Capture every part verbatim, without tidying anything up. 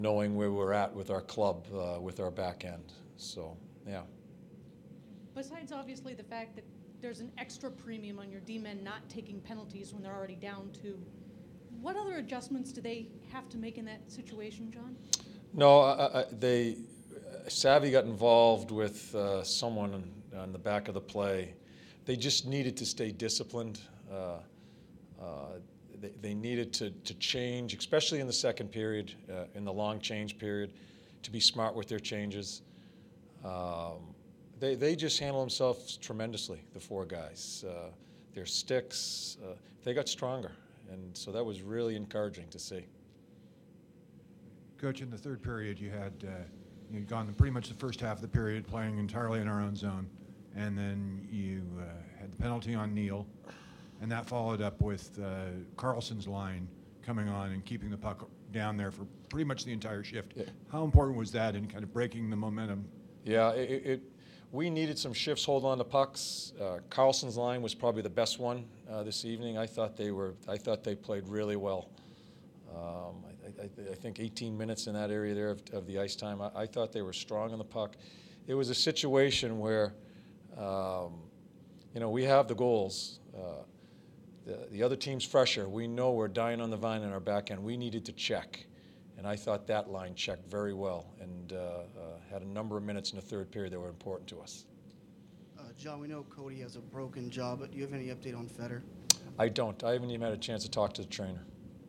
knowing where we're at with our club, uh, with our back end. So, yeah. Besides, obviously, the fact that there's an extra premium on your D-men not taking penalties when they're already down two, what other adjustments do they have to make in that situation, John? No, I, I, they, Savvy got involved with uh, someone on, on the back of the play. They just needed to stay disciplined. Uh, uh, they, they needed to, to change, especially in the second period, uh, in the long change period, to be smart with their changes. Um, they, they just handle themselves tremendously, the four guys. Uh, their sticks, uh, they got stronger. And so that was really encouraging to see. Coach, in the third period, you had uh, you'd gone pretty much the first half of the period playing entirely in our own zone, and then you uh, had the penalty on Neal, and that followed up with uh, Carlson's line coming on and keeping the puck down there for pretty much the entire shift. Yeah. How important was that in kind of breaking the momentum? Yeah, it, it we needed some shifts holding on to pucks. Uh, Carlson's line was probably the best one uh, this evening. I thought they were. I thought they played really well. Um, I, I, I think eighteen minutes in that area there of, of the ice time. I, I thought they were strong on the puck. It was a situation where, um, you know, we have the goals. Uh, the, the other team's fresher. We know we're dying on the vine in our back end. We needed to check. And I thought that line checked very well and uh, uh, had a number of minutes in the third period that were important to us. Uh, John, we know Cody has a broken jaw, but do you have any update on Fedor? I don't. I haven't even had a chance to talk to the trainer.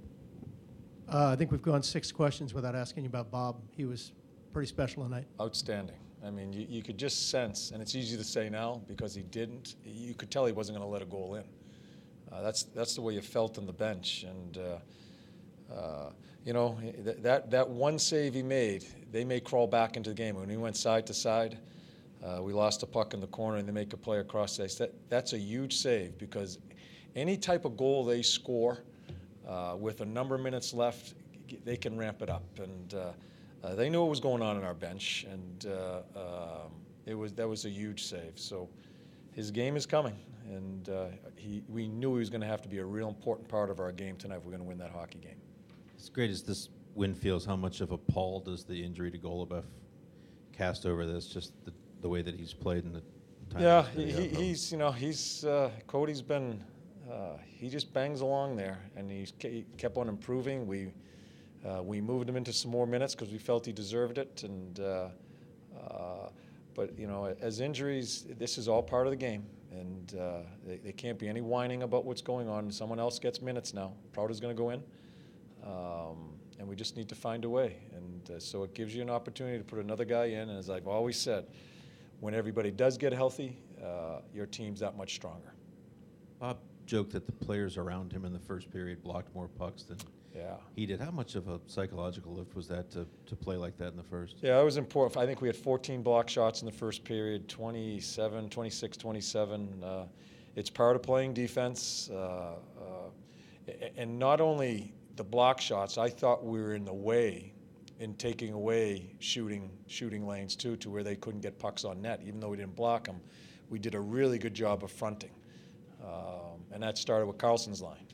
Uh, I think we've gone six questions without asking you about Bob. He was pretty special tonight. Outstanding. I mean, you, you could just sense, and it's easy to say now because he didn't, you could tell he wasn't going to let a goal in. Uh, that's, that's the way you felt on the bench. And, uh, uh, you know, that, that one save he made, they may crawl back into the game. When he went side to side, uh, we lost a puck in the corner and they make a play across the ice. That, that's a huge save because any type of goal they score uh, with a number of minutes left, they can ramp it up. And uh, uh, they knew what was going on in our bench, and uh, um, it was that was a huge save. So his game is coming, and uh, he, we knew he was going to have to be a real important part of our game tonight if we're going to win that hockey game. As great as this win feels, how much of a pall does the injury to Golubev cast over this? Just the, the way that he's played in the time. Yeah, he's, he, he's you know he's uh, Cody's been uh, he just bangs along there, and he's he kept on improving. We uh, we moved him into some more minutes because we felt he deserved it, and uh, uh, but you know as injuries, this is all part of the game, and uh, they, they can't be any whining about what's going on. Someone else gets minutes now. Prouder's going to go in. Um, and we just need to find a way. And uh, so it gives you an opportunity to put another guy in. And as I've always said, when everybody does get healthy, uh, your team's that much stronger. Bob joked that the players around him in the first period blocked more pucks than yeah. he did. How much of a psychological lift was that to, to play like that in the first? Yeah, it was important. I think we had fourteen block shots in the first period, twenty-seven, twenty-six, twenty-seven. Uh, it's part of playing defense. Uh, uh, and not only the block shots, I thought we were in the way in taking away shooting shooting lanes too, to where they couldn't get pucks on net. Even though we didn't block them, we did a really good job of fronting, um, and that started with Carlson's line.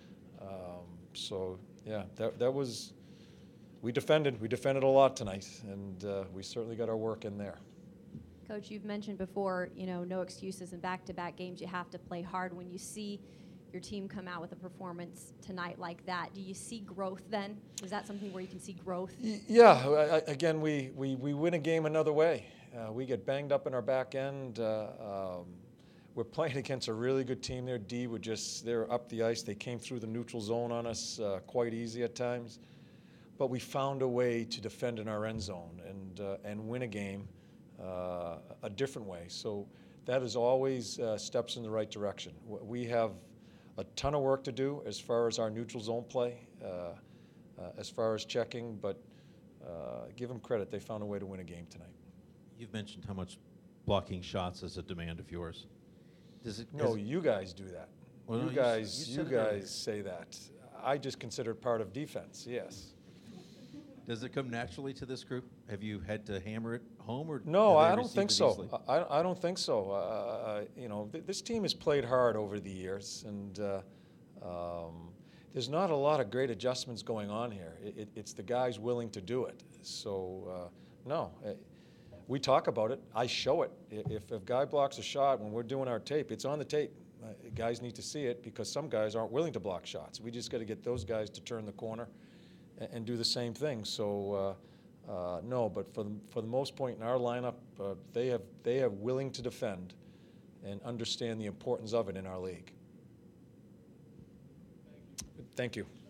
Um, so yeah, that that was we defended we defended a lot tonight, and uh, we certainly got our work in there. Coach, you've mentioned before, you know, no excuses in back-to-back games. You have to play hard. When you see your team come out with a performance tonight like that, do you see growth then? Is that something where you can see growth? Yeah, I, again, we, we, we win a game another way. Uh, we get banged up in our back end. Uh, um, we're playing against a really good team there. D were just, they're up the ice. They came through the neutral zone on us uh, quite easy at times. But we found a way to defend in our end zone and, uh, and win a game uh, a different way. So that is always uh, steps in the right direction. We have a ton of work to do as far as our neutral zone play, uh, uh, as far as checking, but uh, give them credit. They found a way to win a game tonight. You've mentioned how much blocking shots is a demand of yours. Does it? No, you guys do that. Well, you no, you guys, s- you, you said it earlier. guys say that. I just consider it part of defense. Yes. Does it come naturally to this group? Have you had to hammer it home, or No, have they I don't received think it so. easily? I, I don't think so. Uh, you know, th- this team has played hard over the years, and uh, um, there's not a lot of great adjustments going on here. It, it, it's the guys willing to do it. So, uh, no, uh, we talk about it. I show it. I- If a guy blocks a shot when we're doing our tape, it's on the tape. Uh, guys need to see it because some guys aren't willing to block shots. We just got to get those guys to turn the corner and, and do the same thing. So, uh, uh, no, but for the, for the most point in our lineup, uh, they have they are willing to defend and understand the importance of it in our league. Thank you.